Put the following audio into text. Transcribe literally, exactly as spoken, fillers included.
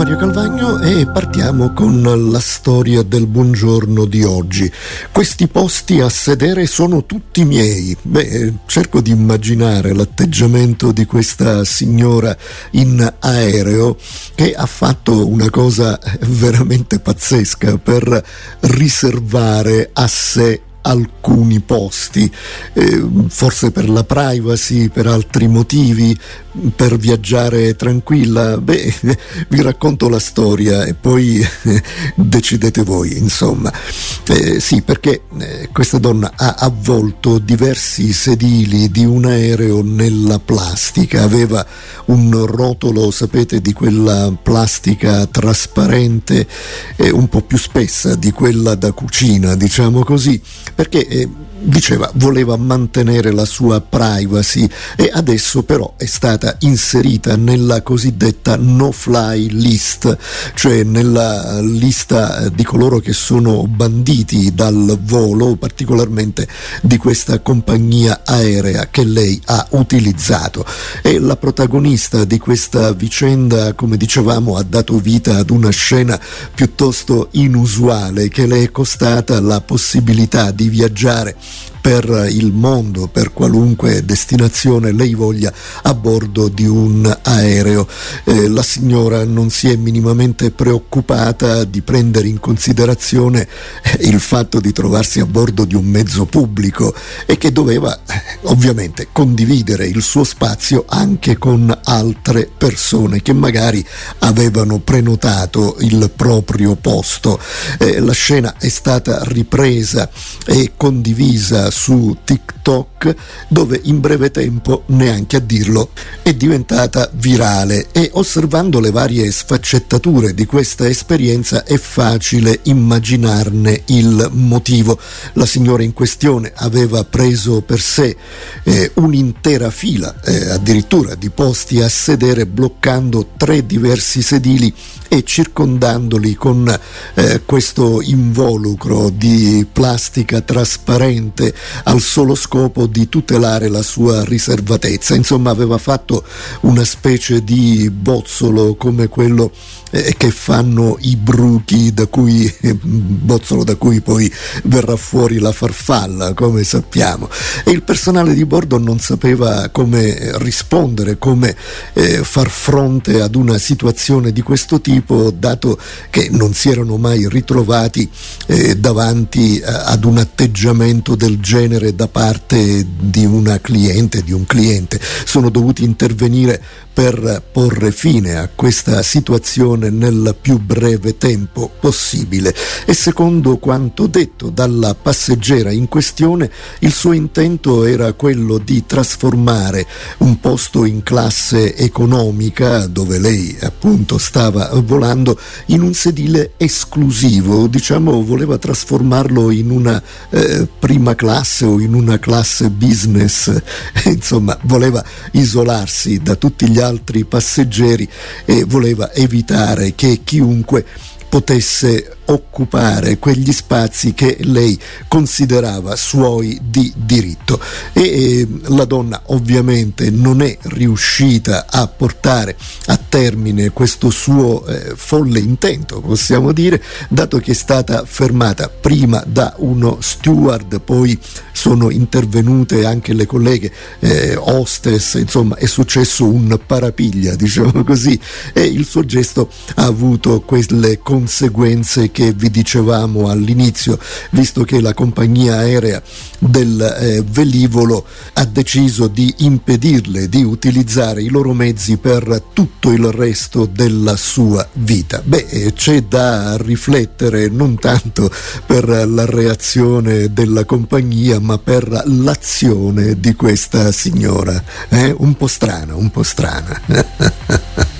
Mario Calvagno e partiamo con la storia del buongiorno di oggi. Questi posti a sedere sono tutti miei. Beh, cerco di immaginare l'atteggiamento di questa signora in aereo che ha fatto una cosa veramente pazzesca per riservare a sé alcuni posti, eh, forse per la privacy, per altri motivi, per viaggiare tranquilla. Beh, vi racconto la storia e poi eh, decidete voi, insomma. Eh, sì, perché eh, questa donna ha avvolto diversi sedili di un aereo nella plastica, aveva un rotolo, sapete, di quella plastica trasparente, eh, un po' più spessa di quella da cucina, diciamo così, perché eh, diceva voleva mantenere la sua privacy e adesso però è stata inserita nella cosiddetta no-fly list, cioè nella lista di coloro che sono banditi dal volo, particolarmente di questa compagnia aerea che lei ha utilizzato. E la protagonista di questa vicenda, come dicevamo, ha dato vita ad una scena piuttosto inusuale che le è costata la possibilità di viaggiare per il mondo, per qualunque destinazione lei voglia, a bordo di un aereo. Eh, la signora non si è minimamente preoccupata di prendere in considerazione il fatto di trovarsi a bordo di un mezzo pubblico e che doveva ovviamente condividere il suo spazio anche con altre persone che magari avevano prenotato il proprio posto. Eh, la scena è stata ripresa e condivisa su TikTok, dove in breve tempo, neanche a dirlo, è diventata virale, e osservando le varie sfaccettature di questa esperienza è facile immaginarne il motivo. La signora in questione aveva preso per sé eh, un'intera fila, eh, addirittura di posti a sedere, bloccando tre diversi sedili e circondandoli con eh, questo involucro di plastica trasparente al solo scopo di tutelare la sua riservatezza. Insomma, aveva fatto una specie di bozzolo come quello eh, che fanno i bruchi, da cui eh, bozzolo da cui poi verrà fuori la farfalla, come sappiamo. E il personale di bordo non sapeva come rispondere, come eh, far fronte ad una situazione di questo tipo, dato che non si erano mai ritrovati eh, davanti a, ad un atteggiamento del genere da parte di una cliente, di un cliente. Sono dovuti intervenire per porre fine a questa situazione nel più breve tempo possibile, e secondo quanto detto dalla passeggera in questione, il suo intento era quello di trasformare un posto in classe economica, dove lei appunto stava volando, in un sedile esclusivo. Diciamo, voleva trasformarlo in una eh, prima classe o in una classe business. Insomma, voleva isolarsi da tutti gli altri passeggeri e voleva evitare che chiunque potesse occupare quegli spazi che lei considerava suoi di diritto. E eh, la donna ovviamente non è riuscita a portare a termine questo suo eh, folle intento, possiamo dire, dato che è stata fermata prima da uno steward, poi sono intervenute anche le colleghe eh, hostess. Insomma, è successo un parapiglia, diciamo così, e il suo gesto ha avuto quelle conseguenze che vi dicevamo all'inizio, visto che la compagnia aerea del eh, velivolo ha deciso di impedirle di utilizzare i loro mezzi per tutto il resto della sua vita. Beh, c'è da riflettere non tanto per la reazione della compagnia, ma per l'azione di questa signora. Eh? Un po' strana, un po' strana.